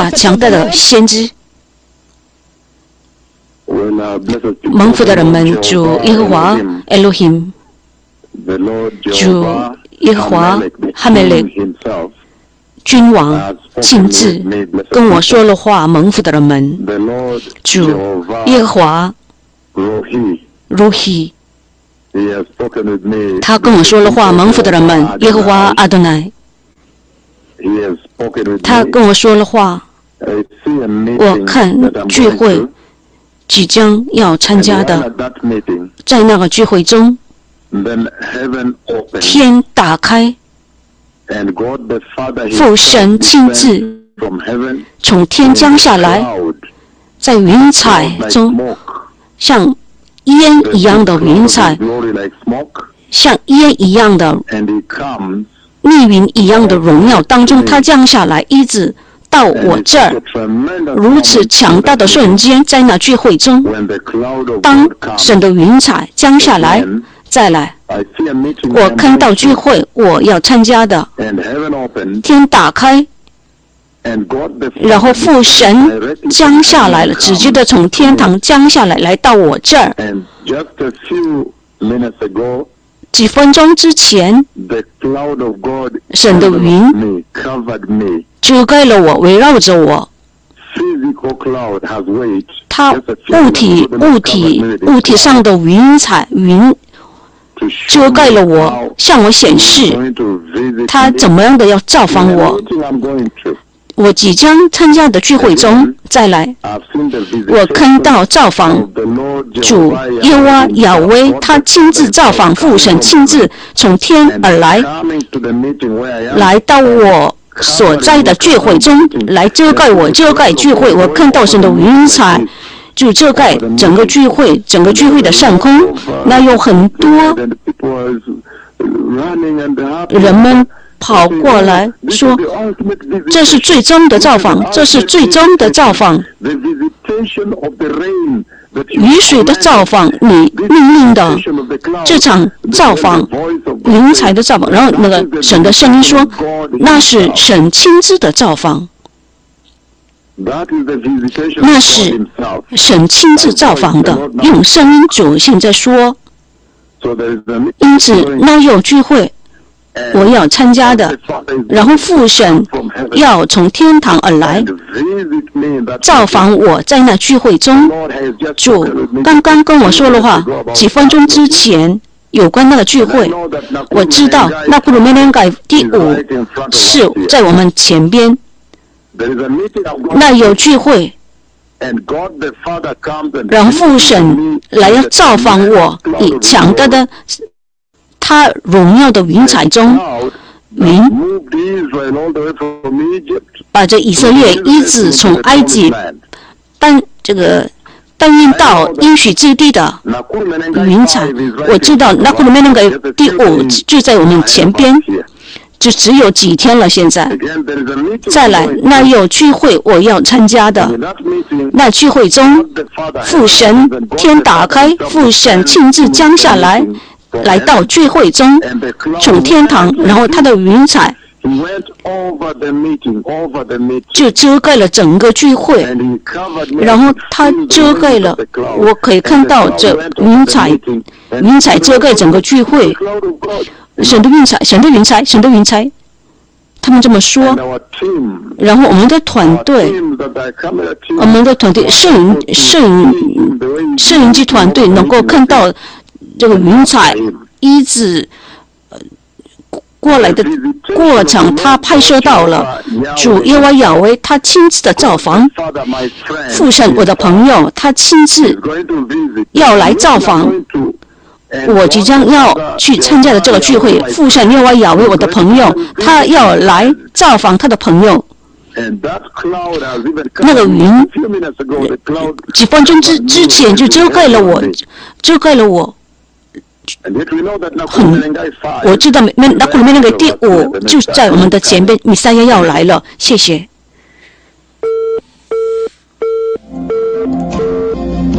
大强大的先知。蒙福的人们，主耶和华 Elohim， 主耶和华哈梅勒君王亲自跟我说了话。蒙福的人们，主耶和华 Ruhi， 他跟我说了话。蒙福的人们，耶和华阿多乃，他跟我说了话。我看聚会即将要参加的，在那个聚会中，天打开，父神亲自从天降下来，在云彩中，像烟一样的云彩，像烟一样的密云一样的荣耀当中，他降下来，一直到我这儿，如此强大的瞬间，在那聚会中，当神的云彩降下来，再来，我看到聚会我要参加的，天打开，然后父神降下来了，直接的从天堂降下来，来到我这儿。几分钟之前，神的云遮盖了我，围绕着我。它物体上的云彩遮盖了我，向我显示它怎么样的要造访我。我即将参加的聚会中，再来，我看到造访主耶和华亚威，他亲自造访父神，亲自从天而来，来到我所在的聚会中，来遮盖我，遮盖聚会。我看到神的云彩就遮盖整个聚会，整个聚会的上空。那有很多人们跑过来说，这是最终的造访，这是最终的造访，雨水的造访，你命令的这场造访，云彩的造访。然后那个神的声音说，那是神亲自的造访，那是神亲自造访的，用声音主现在说。因此那有聚会我要参加的，然后父神要从天堂而来造访我，在那聚会中。主刚刚跟我说了话，几分钟之前有关那个聚会，我知道那布鲁梅连改第5是在我们前边，那有聚会，然后父神来要造访我，以强大的他荣耀的云彩中，云把这以色列一直从埃及搬运到应许之地的云彩。我知道那库鲁梅那个第5就在我们前边，就只有几天了。现在再来，那有聚会我要参加的，那聚会中父神天打开，父神亲自降下来，来到聚会中，从天堂，然后他的云彩就遮盖了整个聚会，然后他遮盖了，我可以看到这云彩遮盖整个聚会，神的云彩，神的云彩，神的云彩，他们这么说。然后我们的团队摄影机团队能够看到这个云彩一直过来的过程，他拍摄到了主耶和华亚威，他亲自的造访父神，我的朋友，他亲自要来造访我即将要去参加的这个聚会。父神耶和华亚威，我的朋友，他要来造访他的朋友。那个云几分钟之前就遮盖了我。我知道那个第5就在我们的前边，弥赛亚要来了。谢谢。